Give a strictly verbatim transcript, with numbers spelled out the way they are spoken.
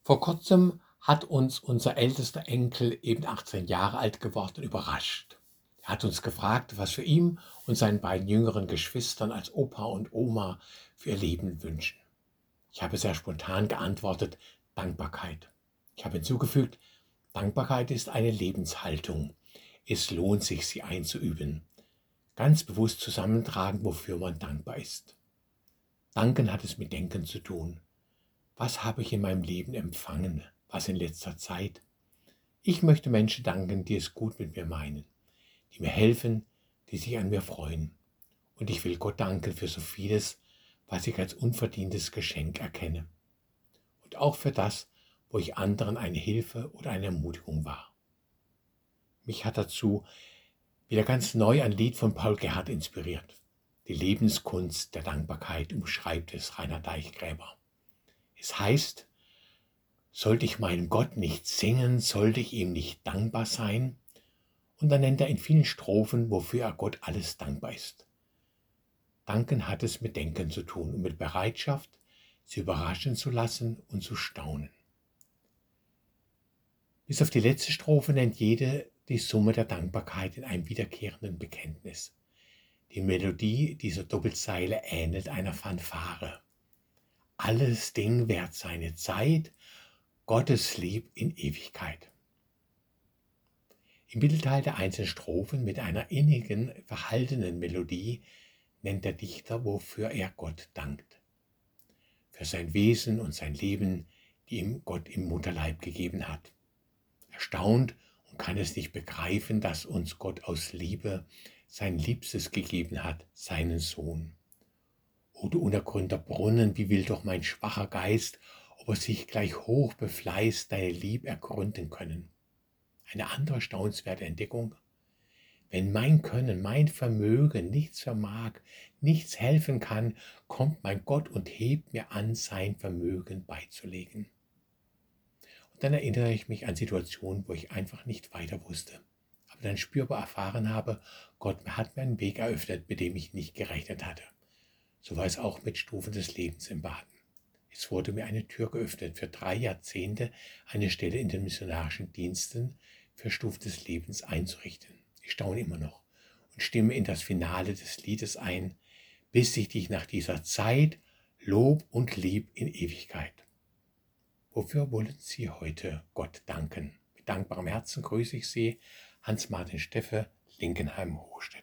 Vor kurzem hat uns unser ältester Enkel, eben achtzehn Jahre alt geworden, überrascht. Er hat uns gefragt, was wir ihm und seinen beiden jüngeren Geschwistern als Opa und Oma für ihr Leben wünschen. Ich habe sehr spontan geantwortet: Dankbarkeit. Ich habe hinzugefügt: Dankbarkeit ist eine Lebenshaltung. Es lohnt sich, sie einzuüben. Ganz bewusst zusammentragen, wofür man dankbar ist. Danken hat es mit Denken zu tun. Was habe ich in meinem Leben empfangen? Was in letzter Zeit? Ich möchte Menschen danken, die es gut mit mir meinen, die mir helfen, die sich an mir freuen. Und ich will Gott danken für so vieles, was ich als unverdientes Geschenk erkenne. Und auch für das, wo ich anderen eine Hilfe oder eine Ermutigung war. Mich hat dazu wieder ganz neu ein Lied von Paul Gerhardt inspiriert. Die Lebenskunst der Dankbarkeit umschreibt es Rainer Deichgräber. Es heißt: Sollte ich meinem Gott nicht singen, sollte ich ihm nicht dankbar sein? Und dann nennt er in vielen Strophen, wofür er Gott alles dankbar ist. Danken hat es mit Denken zu tun und mit Bereitschaft, sie überraschen zu lassen und zu staunen. Bis auf die letzte Strophe nennt jede die Summe der Dankbarkeit in einem wiederkehrenden Bekenntnis. Die Melodie dieser Doppelzeile ähnelt einer Fanfare. Alles Ding währt seine Zeit, Gottes Lieb in Ewigkeit. Im Mittelteil der einzelnen Strophen mit einer innigen, verhaltenen Melodie nennt der Dichter, wofür er Gott dankt. Für sein Wesen und sein Leben, die ihm Gott im Mutterleib gegeben hat. Er staunt und kann es nicht begreifen, dass uns Gott aus Liebe sein Liebstes gegeben hat, seinen Sohn. O du unergründter Brunnen, wie will doch mein schwacher Geist, ob er sich gleich hoch befleißt, deine Lieb ergründen können. Eine andere staunenswerte Entdeckung: Wenn mein Können, mein Vermögen nichts vermag, nichts helfen kann, kommt mein Gott und hebt mir an, sein Vermögen beizulegen. Und dann erinnere ich mich an Situationen, wo ich einfach nicht weiter wusste, aber dann spürbar erfahren habe, Gott hat mir einen Weg eröffnet, mit dem ich nicht gerechnet hatte. So war es auch mit Stufen des Lebens im Baden. Es wurde mir eine Tür geöffnet, für drei Jahrzehnte eine Stelle in den missionarischen Diensten für Stufen des Lebens einzurichten. Ich staune immer noch und stimme in das Finale des Liedes ein: Bis ich dich nach dieser Zeit Lob und Lieb in Ewigkeit. Wofür wollen Sie heute Gott danken? Mit dankbarem Herzen grüße ich Sie, Hans-Martin Steffe, Linkenheim-Hochstedt.